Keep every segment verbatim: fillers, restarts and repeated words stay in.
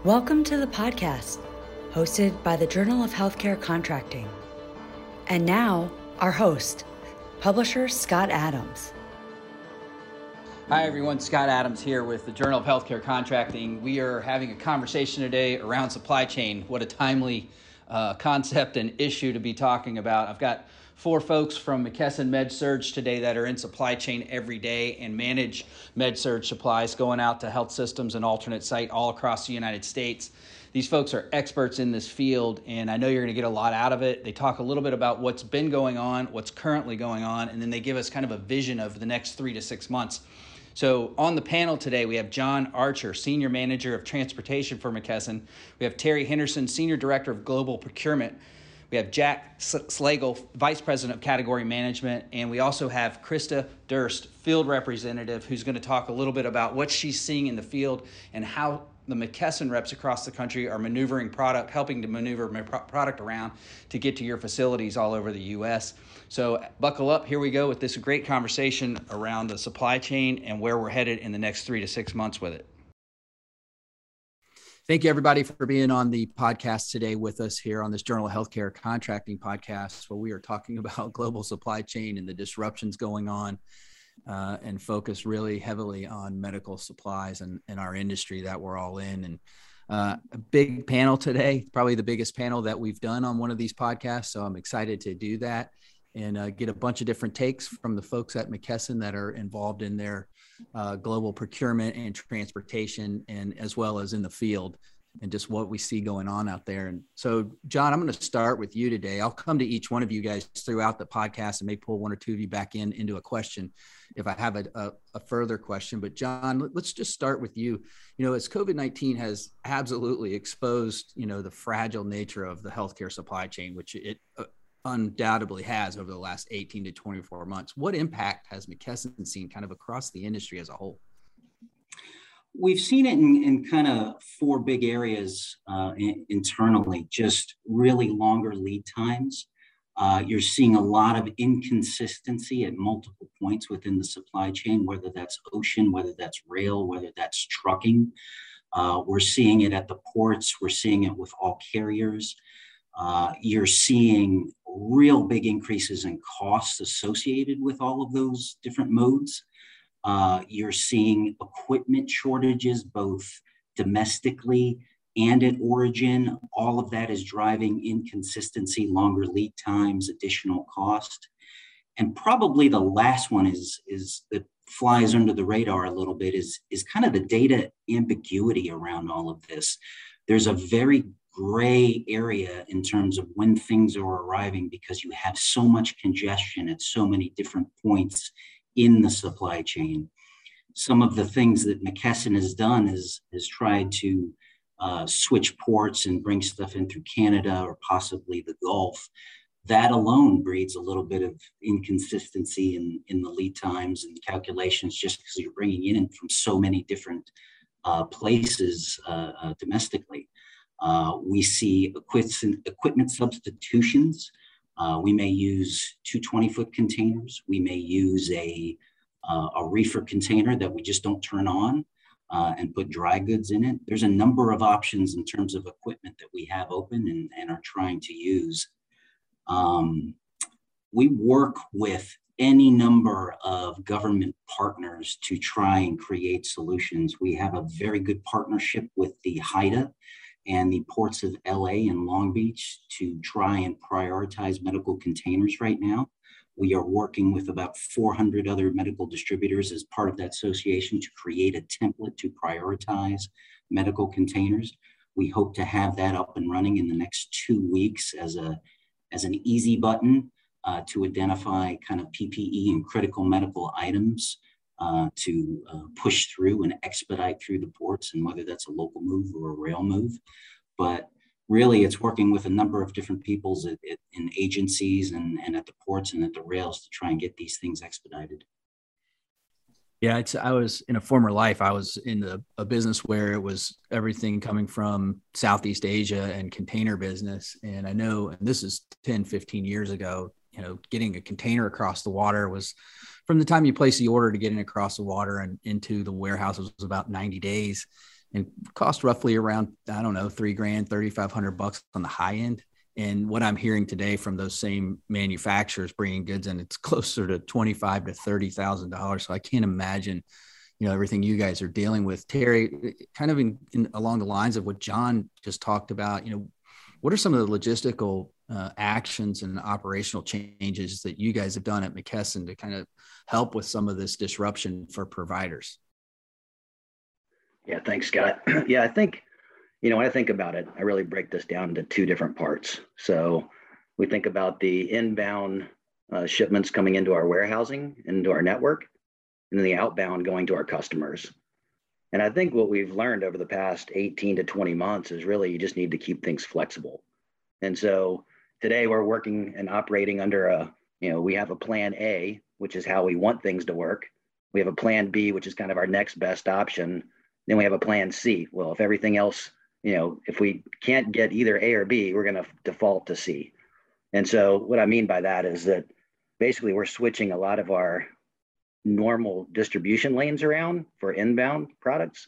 Welcome to the podcast, hosted by the Journal of Healthcare Contracting. And now, our host, publisher Scott Adams. Hi everyone, Scott Adams here with the Journal of Healthcare Contracting. We are having a conversation today around supply chain. What a timely uh, concept and issue to be talking about. I've got four folks from McKesson MedSurg today that are in supply chain every day and manage MedSurg supplies going out to health systems and alternate site all across the United States. These folks are experts in this field, and I know you're going to get a lot out of it. They talk a little bit about what's been going on, what's currently going on, and then they give us kind of a vision of the next three to six months. So on the panel today, we have John Archer, Senior Manager of Transportation for McKesson. We have Terry Henderson, Senior Director of Global Procurement. We have Jack Slagle, Vice President of Category Management. And we also have Krista Durst, Field Representative, who's going to talk a little bit about what she's seeing in the field and how the McKesson reps across the country are maneuvering product, helping to maneuver product around to get to your facilities all over the U S. So buckle up. Here we go with this great conversation around the supply chain and where we're headed in the next three to six months with it. Thank you, everybody, for being on the podcast today with us here on this Journal of Healthcare Contracting podcast, where we are talking about global supply chain and the disruptions going on. Uh, and focus really heavily on medical supplies and, and our industry that we're all in. And uh, a big panel today, probably the biggest panel that we've done on one of these podcasts. So I'm excited to do that and uh, get a bunch of different takes from the folks at McKesson that are involved in their uh, global procurement and transportation, and as well as in the field, and just what we see going on out there. And so, John, I'm going to start with you today. I'll come to each one of you guys throughout the podcast and may pull one or two of you back in into a question if I have a, a, a further question. But John, let's just start with you. You know, as COVID nineteen has absolutely exposed, you know, the fragile nature of the healthcare supply chain, which it uh, undoubtedly has over the last eighteen to twenty-four months, what impact has McKesson seen kind of across the industry as a whole? We've seen it in, in kind of four big areas uh, in, internally, just really longer lead times. Uh, you're seeing a lot of inconsistency at multiple points within the supply chain, whether that's ocean, whether that's rail, whether that's trucking. Uh, we're seeing it at the ports. We're seeing it with all carriers. Uh, you're seeing real big increases in costs associated with all of those different modes. Uh, you're seeing equipment shortages, both domestically and at origin. All of that is driving inconsistency, longer lead times, additional cost. And probably the last one is, is that flies under the radar a little bit is, is kind of the data ambiguity around all of this. There's a very gray area in terms of when things are arriving because you have so much congestion at so many different points in the supply chain. Some of the things that McKesson has done is, is tried to uh, switch ports and bring stuff in through Canada or possibly the Gulf. That alone breeds a little bit of inconsistency in, in the lead times and calculations just because you're bringing in from so many different uh, places uh, uh, domestically. Uh, we see equipment, equipment substitutions. Uh, we may use two twenty-foot containers. We may use a, uh, a reefer container that we just don't turn on uh, and put dry goods in it. There's a number of options in terms of equipment that we have open and, and are trying to use. Um, we work with any number of government partners to try and create solutions. We have a very good partnership with the HIDA and the ports of L A and Long Beach to try and prioritize medical containers right now. We are working with about four hundred other medical distributors as part of that association to create a template to prioritize medical containers. We hope to have that up and running in the next two weeks as, a, as an easy button uh, to identify kind of P P E and critical medical items uh, to uh, push through and expedite through the ports, and whether that's a local move or a rail move. But really, it's working with a number of different peoples at, at, in agencies and, and at the ports and at the rails to try and get these things expedited. Yeah, it's, I was in a former life, I was in a, a business where it was everything coming from Southeast Asia and container business. And I know, and this is ten, fifteen years ago, you know, getting a container across the water was, from the time you place the order to getting across the water and into the warehouse, was about ninety days. and cost roughly around, I don't know, three grand, thirty-five hundred bucks on the high end. And what I'm hearing today from those same manufacturers bringing goods in, it's closer to twenty-five to thirty thousand dollars. So I can't imagine, you know, everything you guys are dealing with. Terry, kind of in, in along the lines of what John just talked about, you know, what are some of the logistical uh, actions and operational changes that you guys have done at McKesson to kind of help with some of this disruption for providers? Yeah, thanks, Scott. Yeah, I think, you know, when I think about it, I really break this down into two different parts. So we think about the inbound uh, shipments coming into our warehousing, into our network, and then the outbound going to our customers. And I think what we've learned over the past eighteen to twenty months is really you just need to keep things flexible. And so today we're working and operating under a, you know, we have a plan A, which is how we want things to work. We have a plan B, which is kind of our next best option. Then we have a plan C. Well, if everything else, you know, if we can't get either A or B, we're going to default to C. And so what I mean by that is that basically we're switching a lot of our normal distribution lanes around for inbound products.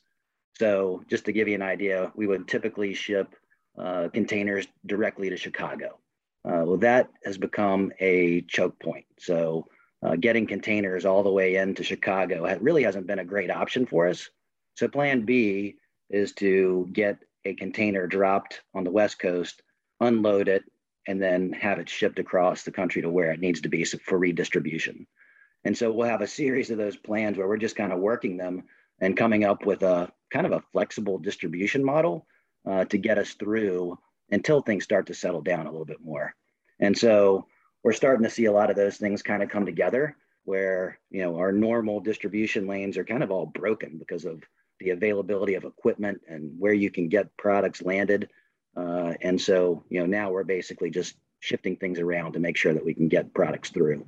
So just to give you an idea, we would typically ship uh, containers directly to Chicago. Uh, well, that has become a choke point. So uh, getting containers all the way into Chicago really hasn't been a great option for us. So plan B is to get a container dropped on the West Coast, unload it, and then have it shipped across the country to where it needs to be for redistribution. And so we'll have a series of those plans where we're just kind of working them and coming up with a kind of a flexible distribution model uh, to get us through until things start to settle down a little bit more. And so we're starting to see a lot of those things kind of come together where, you know, our normal distribution lanes are kind of all broken because of the availability of equipment and where you can get products landed. Uh, and so, you know, now we're basically just shifting things around to make sure that we can get products through.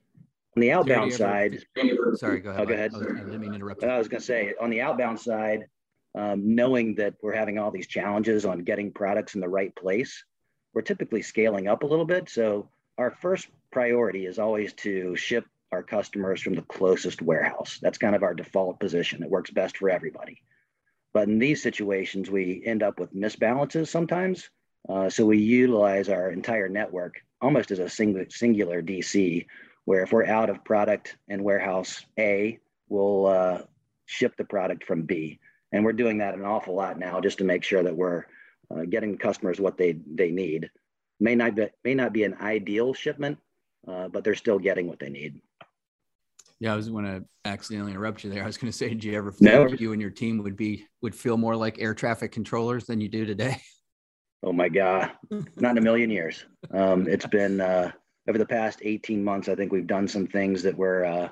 On the outbound ever, side, sorry, go ahead. Oh, go ahead. I, was, I didn't mean to interrupt you. I was going to say, on the outbound side, um, knowing that we're having all these challenges on getting products in the right place, we're typically scaling up a little bit. So our first priority is always to ship our customers from the closest warehouse. That's kind of our default position. It works best for everybody. But in these situations, we end up with misbalances sometimes. Uh, so we utilize our entire network almost as a single, singular D C, where if we're out of product in warehouse A, we'll uh, ship the product from B. And we're doing that an awful lot now just to make sure that we're uh, getting customers what they, they need. May not be, may not be an ideal shipment, uh, but they're still getting what they need. Yeah, I was going to accidentally interrupt you there. I was going to say, did you ever feel no. like you and your team would be would feel more like air traffic controllers than you do today? Oh my God, not in a million years. Um, it's been uh, over the past eighteen months. I think we've done some things that were uh,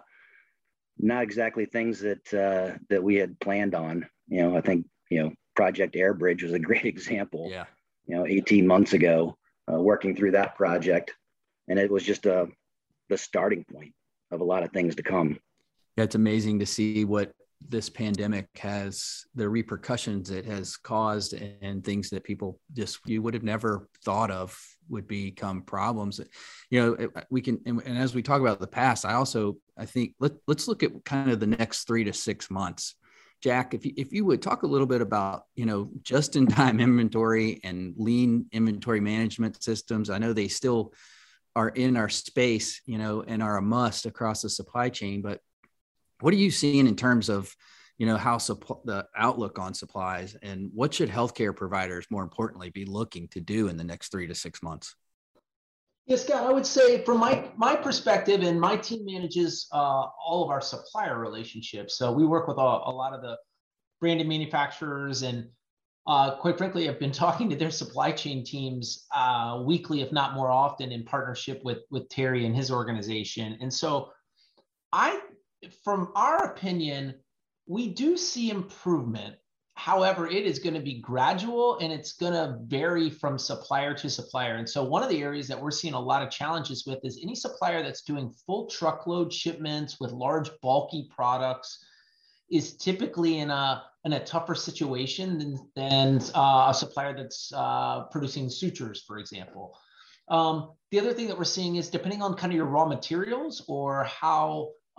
not exactly things that uh, that we had planned on. You know, I think you know Project Airbridge was a great example. Yeah. You know, eighteen months ago, uh, working through that project, and it was just uh, the starting point of a lot of things to come. Yeah, it's amazing to see what this pandemic has, the repercussions it has caused, and things that people just, you would have never thought of would become problems. You know, we can, and, and as we talk about the past, I also, I think, let, let's look at kind of the next three to six months. Jack, if you, if you would talk a little bit about, you know, just-in-time inventory and lean inventory management systems. I know they still are in our space, you know, and are a must across the supply chain. But what are you seeing in terms of, you know, how supp- the outlook on supplies, and what should healthcare providers, more importantly, be looking to do in the next three to six months? Yes, Scott, I would say from my, my perspective, and my team manages uh, all of our supplier relationships. So we work with a, a lot of the branded manufacturers, and Uh, quite frankly, I've been talking to their supply chain teams uh, weekly, if not more often, in partnership with, with Terry and his organization. And so I, from our opinion, we do see improvement. However, it is going to be gradual, and it's going to vary from supplier to supplier. And so one of the areas that we're seeing a lot of challenges with is any supplier that's doing full truckload shipments with large, bulky products is typically in a in a tougher situation than, than uh, a supplier that's uh, producing sutures, for example. Um, the other thing that we're seeing is depending on kind of your raw materials or how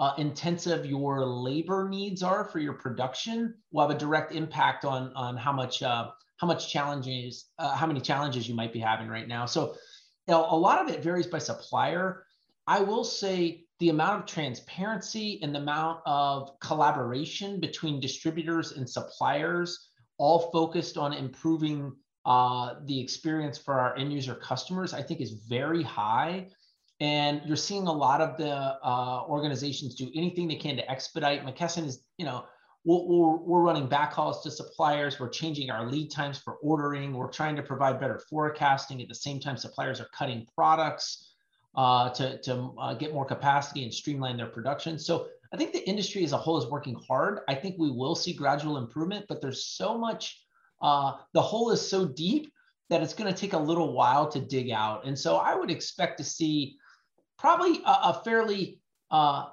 uh, intensive your labor needs are for your production will have a direct impact on, on how much uh, how much challenges, uh, how many challenges you might be having right now. So you know, a lot of it varies by supplier. I will say the amount of transparency and the amount of collaboration between distributors and suppliers, all focused on improving uh, the experience for our end user customers, I think is very high. And you're seeing a lot of the uh, organizations do anything they can to expedite. McKesson is, you know, we're, we're, we're running backhauls to suppliers. We're changing our lead times for ordering. We're trying to provide better forecasting. At the same time, suppliers are cutting products uh, to, to uh, get more capacity and streamline their production. So I think the industry as a whole is working hard. I think we will see gradual improvement, but there's so much, uh, the hole is so deep that it's going to take a little while to dig out. And so I would expect to see probably a, a fairly uh,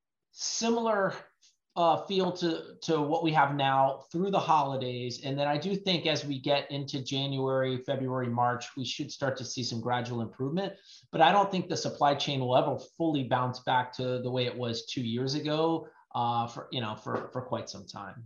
similar uh, feel to, to what we have now through the holidays. And then I do think as we get into January, February, March, we should start to see some gradual improvement. But I don't think the supply chain will ever fully bounce back to the way it was two years ago uh, for, you know, for, for quite some time.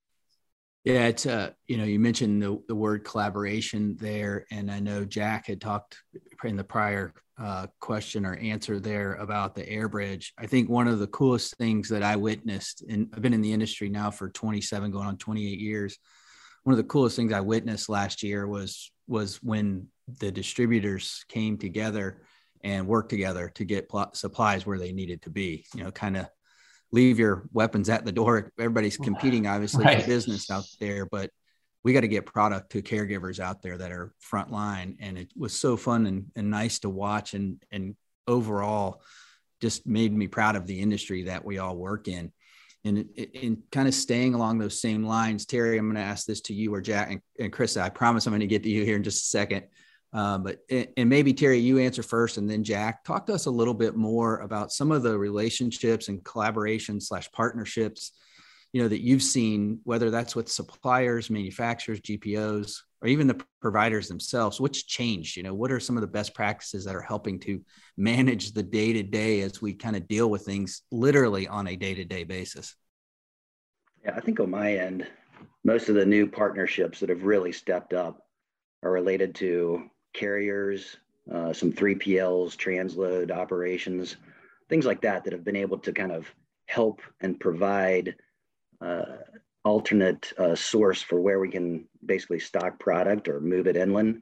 Yeah, it's uh, you know, you mentioned the, the word collaboration there, and I know Jack had talked in the prior uh, question or answer there about the Airbridge. I think one of the coolest things that I witnessed, and I've been in the industry now for twenty-seven, going on twenty-eight years. One of the coolest things I witnessed last year was was when the distributors came together and worked together to get pl- supplies where they needed to be. You know, kind of leave your weapons at the door. Everybody's competing, obviously, right, for business out there, but we got to get product to caregivers out there that are frontline. And it was so fun and, and nice to watch, and, and overall just made me proud of the industry that we all work in. And in kind of staying along those same lines, Terry, I'm going to ask this to you or Jack and, and Chris. I promise I'm going to get to you here in just a second. Uh, but, and maybe Terry, you answer first, and then Jack, talk to us a little bit more about some of the relationships and collaboration slash partnerships, you know, that you've seen, whether that's with suppliers, manufacturers, G P Os, or even the providers themselves. What's changed? You know, what are some of the best practices that are helping to manage the day-to-day as we kind of deal with things literally on a day-to-day basis? Yeah, I think on my end, most of the new partnerships that have really stepped up are related to carriers, uh, some three P Ls, transload operations, things like that, that have been able to kind of help and provide uh, alternate uh, source for where we can basically stock product or move it inland.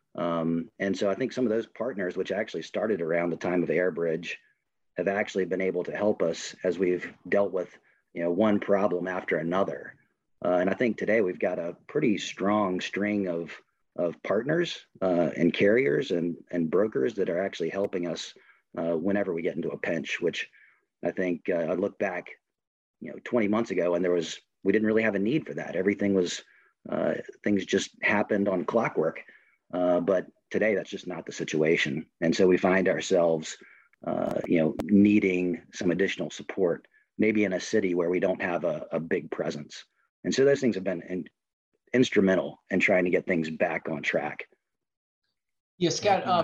Um, and so I think some of those partners, which actually started around the time of Airbridge, have actually been able to help us as we've dealt with, you know, one problem after another. Uh, and I think today we've got a pretty strong string of of partners uh, and carriers and, and brokers that are actually helping us uh, whenever we get into a pinch, which I think uh, I look back, you know, twenty months ago, and there was, we didn't really have a need for that. Everything was, uh, things just happened on clockwork. Uh, but today that's just not the situation. And so we find ourselves, uh, you know, needing some additional support, maybe in a city where we don't have a, a big presence. And so those things have been in, instrumental in trying to get things back on track. Yeah, Scott, uh,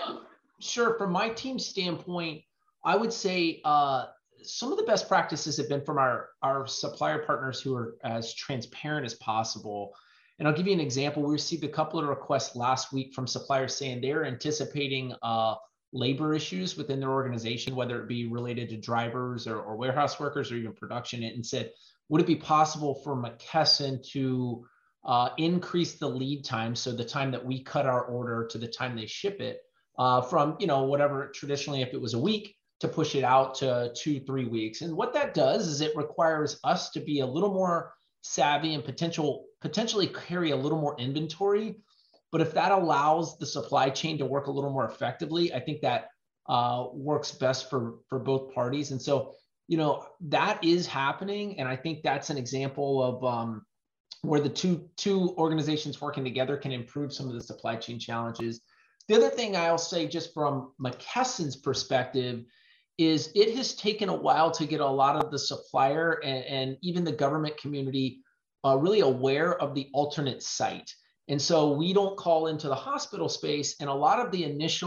sure. From my team standpoint, I would say uh, some of the best practices have been from our, our supplier partners who are as transparent as possible. And I'll give you an example. We received a couple of requests last week from suppliers saying they're anticipating uh, labor issues within their organization, whether it be related to drivers or, or warehouse workers or even production, and said, would it be possible for McKesson to Uh, increase the lead time, so the time that we cut our order to the time they ship it, uh, from, you know, whatever traditionally, if it was a week, to push it out to two, three weeks. And what that does is it requires us to be a little more savvy and potential potentially carry a little more inventory. But if that allows the supply chain to work a little more effectively, I think that uh, works best for for both parties. And so, you know, that is happening, and I think that's an example of um, where the two two organizations working together can improve some of the supply chain challenges. The other thing I'll say, just from McKesson's perspective, is it has taken a while to get a lot of the supplier and, and even the government community uh, really aware of the alternate site. And so we don't call into the hospital space, and a lot of the initial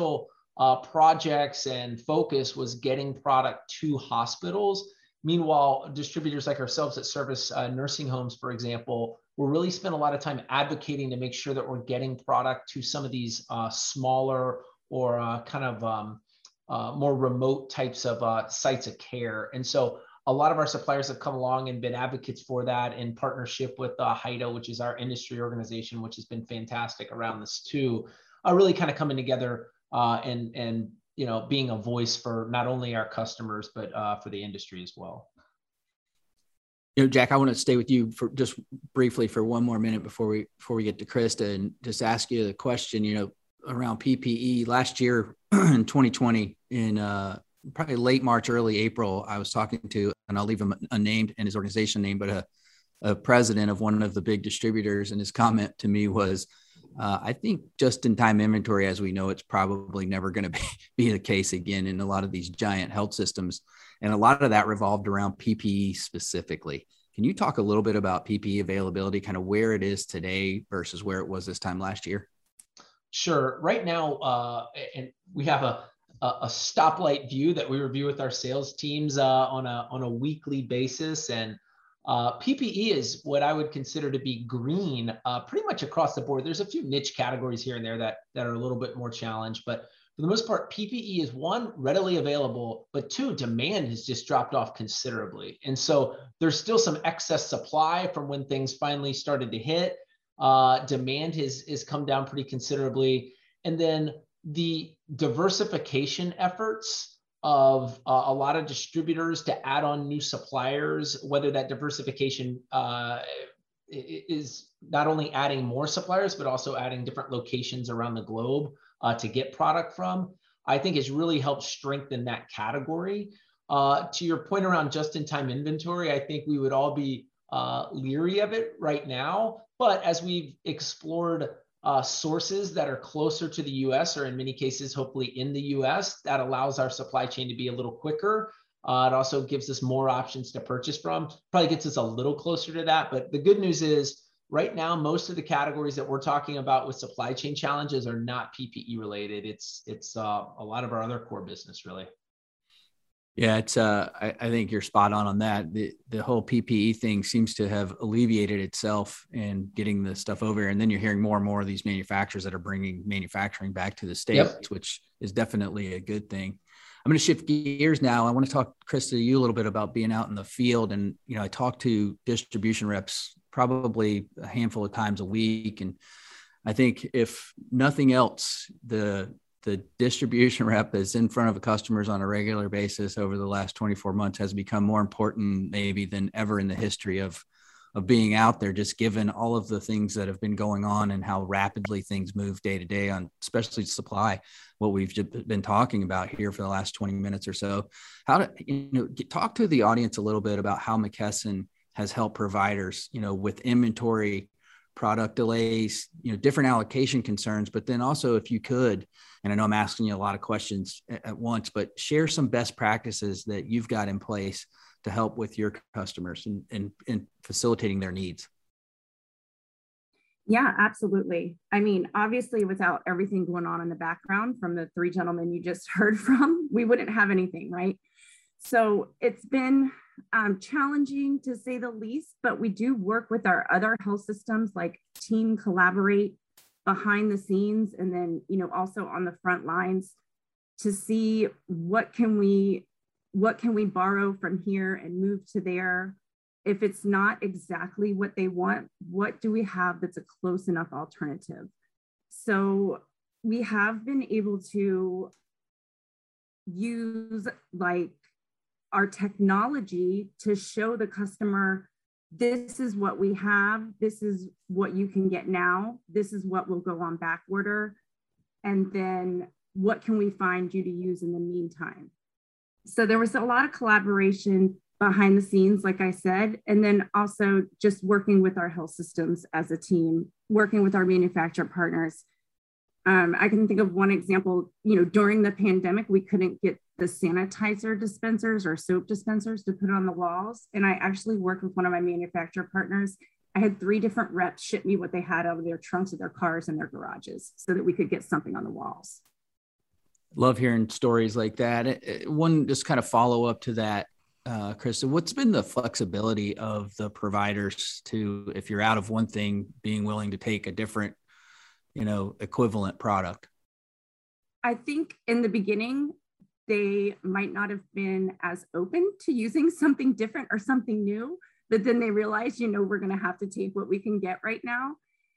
uh, projects and focus was getting product to hospitals. Meanwhile, distributors like ourselves that service uh, nursing homes, for example, will really spend a lot of time advocating to make sure that we're getting product to some of these uh, smaller or uh, kind of um, uh, more remote types of uh, sites of care. And so a lot of our suppliers have come along and been advocates for that in partnership with uh, H I D A, which is our industry organization, which has been fantastic around this too, uh, really kind of coming together uh, and, and you know, being a voice for not only our customers, but uh, for the industry as well. You know, Jack, I want to stay with you for just briefly for one more minute before we before we get to Krista, and just ask you the question, you know, around P P E. Last year in twenty twenty, in uh, probably late March, early April, I was talking to, and I'll leave him unnamed and his organization name, but a, a president of one of the big distributors, and his comment to me was, uh, I think just-in-time inventory as we know it's probably never going to be, be the case again in a lot of these giant health systems. And a lot of that revolved around P P E specifically. Can you talk a little bit about P P E availability, kind of where it is today versus where it was this time last year? Sure. Right now, uh, and we have a, a stoplight view that we review with our sales teams uh, on a on a weekly basis, and uh, P P E is what I would consider to be green, uh, pretty much across the board. There's a few niche categories here and there that that are a little bit more challenged, but for the most part, P P E is one, readily available, but two, demand has just dropped off considerably. And so there's still some excess supply from when things finally started to hit. Uh, demand has, has come down pretty considerably. And then the diversification efforts of uh, a lot of distributors to add on new suppliers, whether that diversification uh, is not only adding more suppliers, but also adding different locations around the globe Uh, to get product from, I think has really helped strengthen that category. Uh, to your point around just-in-time inventory, I think we would all be uh, leery of it right now. But as we've explored uh, sources that are closer to the U S, or in many cases, hopefully in the U S, that allows our supply chain to be a little quicker. Uh, it also gives us more options to purchase from, probably gets us a little closer to that. But the good news is, right now, most of the categories that we're talking about with supply chain challenges are not P P E related. It's it's uh, a lot of our other core business, really. Yeah, it's. Uh, I, I think you're spot on on that. The the whole P P E thing seems to have alleviated itself and getting the stuff over. And then you're hearing more and more of these manufacturers that are bringing manufacturing back to the States, yep. which is definitely a good thing. I'm going to shift gears now. I want to talk, Krista, to you a little bit about being out in the field. And, you know, I talk to distribution reps probably a handful of times a week. And I think if nothing else, the the distribution rep is in front of customers on a regular basis over the last twenty-four months has become more important maybe than ever in the history of, of being out there, just given all of the things that have been going on and how rapidly things move day to day on, especially supply, what we've been talking about here for the last twenty minutes or so. How to, you know, talk to the audience a little bit about how McKesson has helped providers, you know, with inventory, product delays, you know, different allocation concerns, but then also if you could, and I know I'm asking you a lot of questions at once, but share some best practices that you've got in place to help with your customers and, and, and facilitating their needs. Yeah, absolutely. I mean, obviously, without everything going on in the background from the three gentlemen you just heard from, we wouldn't have anything, right? So it's been um, challenging to say the least, but we do work with our other health systems, like Team Collaborate behind the scenes, and then, you know, also on the front lines to see what can we, what can we borrow from here and move to there. If it's not exactly what they want, what do we have that's a close enough alternative? So we have been able to use like our technology to show the customer, this is what we have, this is what you can get now, this is what will go on back order, and then what can we find you to use in the meantime? So there was a lot of collaboration behind the scenes, like I said, and then also just working with our health systems as a team, working with our manufacturer partners. Um, I can think of one example, you know, during the pandemic, we couldn't get the sanitizer dispensers or soap dispensers to put on the walls. And I actually worked with one of my manufacturer partners. I had three different reps ship me what they had out of their trunks of their cars and their garages so that we could get something on the walls. Love hearing stories like that. One just kind of follow up to that, uh, Krista, what's been the flexibility of the providers to, if you're out of one thing, being willing to take a different, you know, equivalent product? I think in the beginning, they might not have been as open to using something different or something new, but then they realized, you know, we're going to have to take what we can get right now.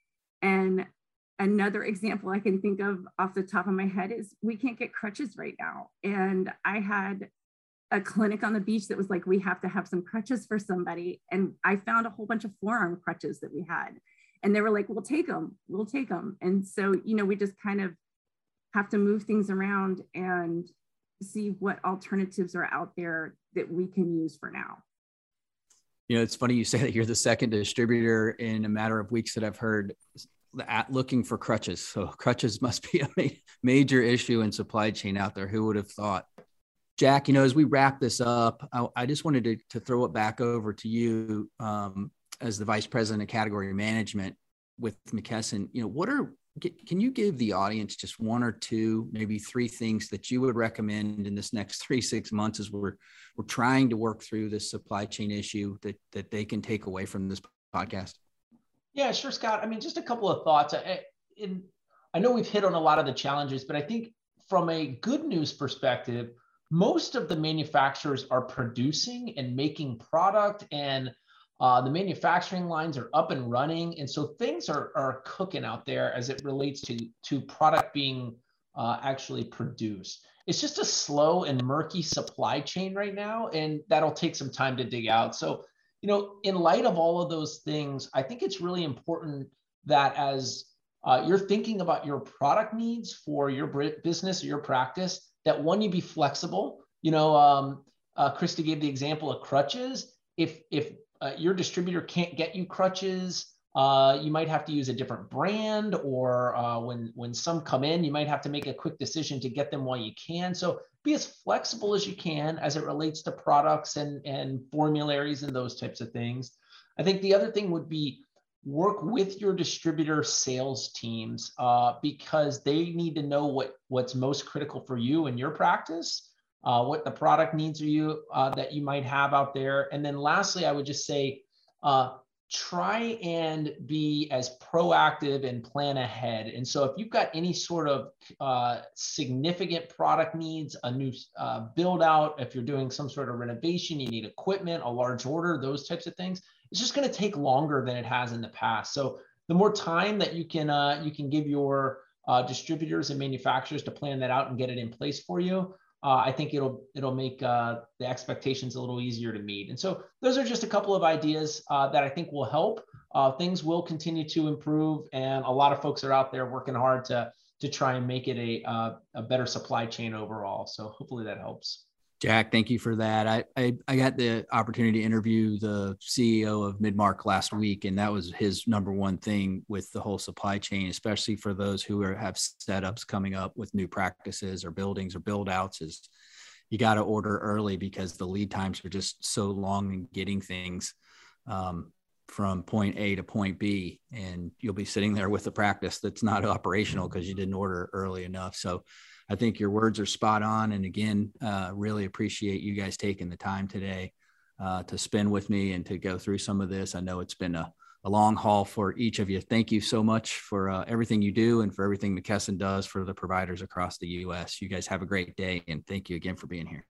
And another example I can think of off the top of my head is we can't get crutches right now. And I had a clinic on the beach that was like, we have to have some crutches for somebody. And I found a whole bunch of forearm crutches that we had. And they were like, we'll take them, we'll take them. And so, you know, we just kind of have to move things around and see what alternatives are out there that we can use for now. You know, it's funny you say that you're the second distributor in a matter of weeks that I've heard at looking for crutches. So crutches must be a ma- major issue in supply chain out there. Who would have thought? Jack, you know, as we wrap this up, I, I just wanted to, to throw it back over to you um, as the Vice President of Category Management with McKesson. You know, what are, can you give the audience just one or two, maybe three things that you would recommend in this next three, six months as we're, we're trying to work through this supply chain issue that, that they can take away from this podcast? Yeah, sure, Scott. I mean, just a couple of thoughts. I, in, I know we've hit on a lot of the challenges, but I think from a good news perspective, most of the manufacturers are producing and making product, and uh, the manufacturing lines are up and running. And so things are, are cooking out there as it relates to, to product being uh, actually produced. It's just a slow and murky supply chain right now, and that'll take some time to dig out. So, you know, in light of all of those things, I think it's really important that as uh, you're thinking about your product needs for your business or your practice, that one, you be flexible. You know, um, uh, Krista gave the example of crutches. If if uh, your distributor can't get you crutches, uh, you might have to use a different brand, or uh, when when some come in, you might have to make a quick decision to get them while you can. So be as flexible as you can as it relates to products and, and formularies and those types of things. I think the other thing would be work with your distributor sales teams uh, because they need to know what, what's most critical for you and your practice, uh, what the product needs are you uh, that you might have out there. And then lastly, I would just say, uh, try and be as proactive and plan ahead. And so if you've got any sort of uh, significant product needs, a new uh, build out, if you're doing some sort of renovation, you need equipment, a large order, those types of things, it's just going to take longer than it has in the past. So the more time that you can uh, you can give your uh, distributors and manufacturers to plan that out and get it in place for you, Uh, I think it'll it'll make uh, the expectations a little easier to meet. And so those are just a couple of ideas uh, that I think will help. Uh, things will continue to improve, and a lot of folks are out there working hard to to try and make it a uh, a better supply chain overall. So hopefully that helps. Jack, thank you for that. I, I, I got the opportunity to interview the C E O of Midmark last week, and that was his number one thing with the whole supply chain, especially for those who are, have setups coming up with new practices or buildings or build outs, is you got to order early because the lead times are just so long in getting things um, from point A to point B, and you'll be sitting there with a practice that's not operational because you didn't order early enough. So I think your words are spot on. And again, uh, really appreciate you guys taking the time today uh, to spend with me and to go through some of this. I know it's been a, a long haul for each of you. Thank you so much for uh, everything you do and for everything McKesson does for the providers across the U S. You guys have a great day, and thank you again for being here.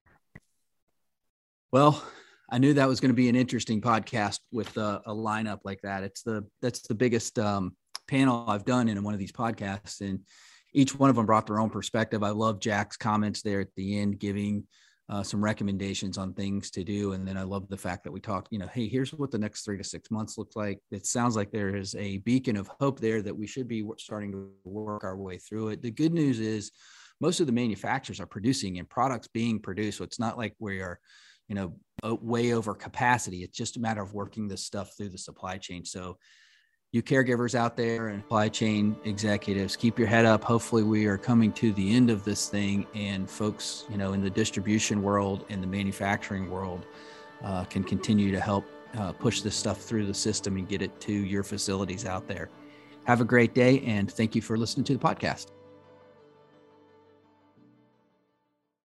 Well, I knew that was going to be an interesting podcast with a, a lineup like that. It's the, that's the biggest um, panel I've done in one of these podcasts, and each one of them brought their own perspective. I love Jack's comments there at the end, giving uh, some recommendations on things to do. And then I love the fact that we talked, you know, hey, here's what the next three to six months look like. It sounds like there is a beacon of hope there that we should be starting to work our way through it. The good news is most of the manufacturers are producing and products being produced. So it's not like we are, you know, way over capacity. It's just a matter of working this stuff through the supply chain. So you caregivers out there and supply chain executives, keep your head up. Hopefully we are coming to the end of this thing, and folks, you know, in the distribution world and the manufacturing world uh, can continue to help uh, push this stuff through the system and get it to your facilities out there. Have a great day, and thank you for listening to the podcast.